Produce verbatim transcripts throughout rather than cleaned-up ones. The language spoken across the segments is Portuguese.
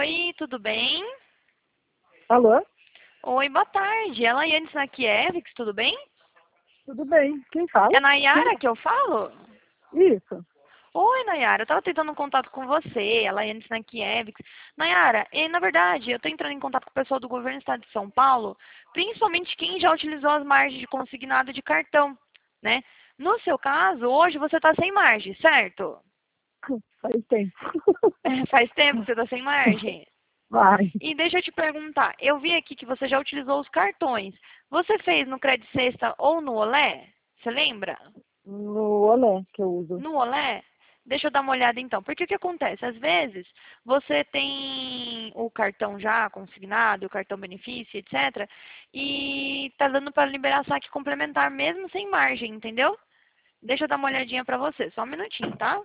Oi, tudo bem? Alô? Oi, boa tarde. É a Laiane Snakiewicz, tudo bem? Tudo bem? Quem fala? É a Nayara que eu falo? Isso. Oi, Nayara, eu tava tentando um contato com você, a Laiane Snakiewicz. Nayara, e, na verdade, eu tô entrando em contato com o pessoal do governo do estado de São Paulo, principalmente quem já utilizou as margens de consignado de cartão, né? No seu caso, hoje você tá sem margem, certo? Faz tempo. É, faz tempo que você tá sem margem. Vai. E deixa eu te perguntar, eu vi aqui que você já utilizou os cartões. Você fez no Credit Sexta ou no Olé? Você lembra? No Olé que eu uso. No Olé? Deixa eu dar uma olhada então. Porque o que acontece? Às vezes, você tem o cartão já consignado, o cartão benefício, etcétera. E tá dando para liberar saque complementar mesmo sem margem, entendeu? Deixa eu dar uma olhadinha para você, só um minutinho, tá?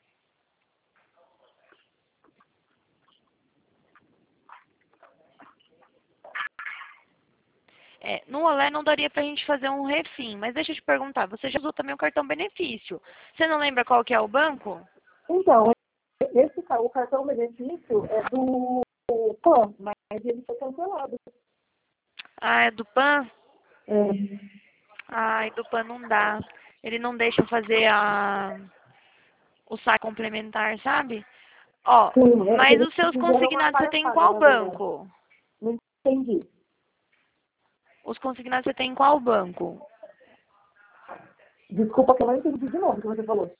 É, no Olé não daria pra gente fazer um refim, mas deixa eu te perguntar, você já usou também o cartão benefício. Você não lembra qual que é o banco? Então, esse ca- o cartão benefício é do Pan, mas ele foi cancelado. Ah, é do Pan? É. Ai, do Pan não dá. Ele não deixa eu fazer a, o saque complementar, sabe? Ó, Sim, é, mas eles os seus fizeram uma consignados você tem em palhaçada, qual na verdade. banco? Não entendi. Os consignados você tem em qual banco? Desculpa que eu não entendi de novo o que você falou.